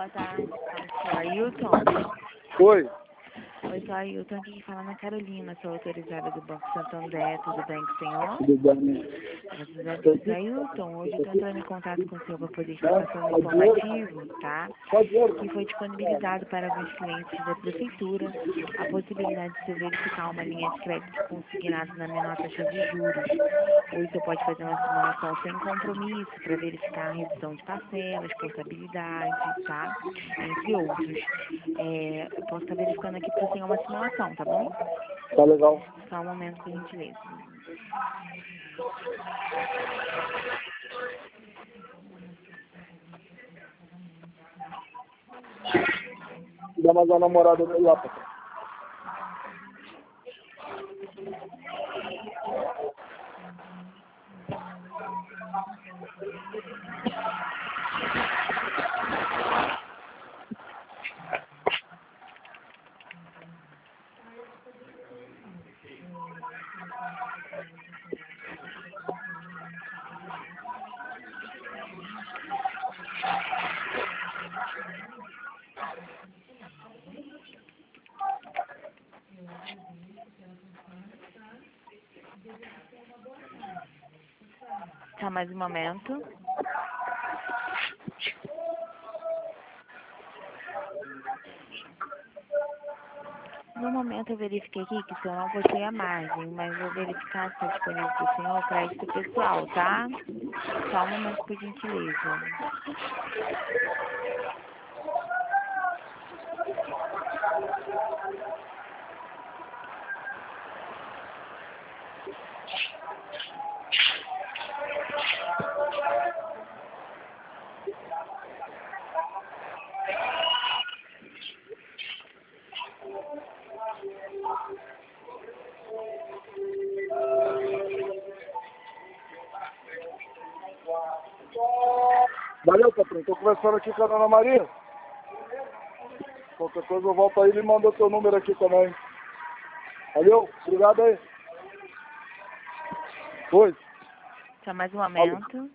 Boa tarde, sou Ailton. Oi. Oi, sou Ailton, aqui falando a Carolina, sou autorizada do Banco Santander, tudo bem com o senhor? Tudo bem? Graças a Deus. Ailton, hoje eu estou entrando em contato com o senhor para poder estar passando um informativo, tá? Que foi disponibilizado para alguns clientes da prefeitura a possibilidade de você verificar uma linha de crédito consignada na menor taxa de juros. Hoje você pode fazer uma simulação sem compromisso para verificar a redução de parcelas, portabilidade, tá? Entre outros. Eu posso estar verificando aqui para o senhor uma simulação, tá bom? Tá legal. Só um momento, por gentileza. Dá mais uma namorada lá, papai. Tá, mais um momento. No momento eu verifiquei aqui que o senhor não possui a margem, mas vou verificar se está disponível para o senhor o crédito pessoal, tá? Só um momento, por gentileza. Valeu, patrão. Tô conversando aqui com a dona Maria. Qualquer coisa eu volto aí e ele manda seu número aqui também. Valeu? Obrigado aí. Oi. Só mais um momento.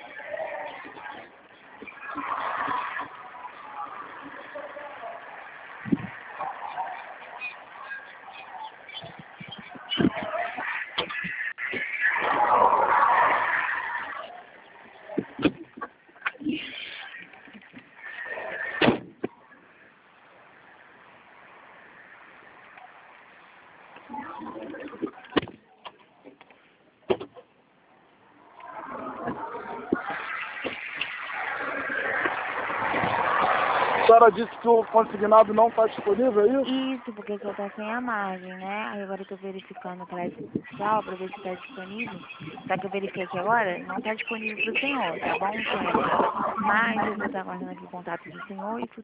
A senhora disse que o consignado não está disponível, é isso? Isso, porque o senhor está sem a margem, né? Aí agora eu estou verificando o crédito pessoal para ver se está disponível. Só que eu verifiquei aqui agora, não está disponível para o senhor, tá bom, senhor? Mas eu vou estar guardando aqui o contato do senhor e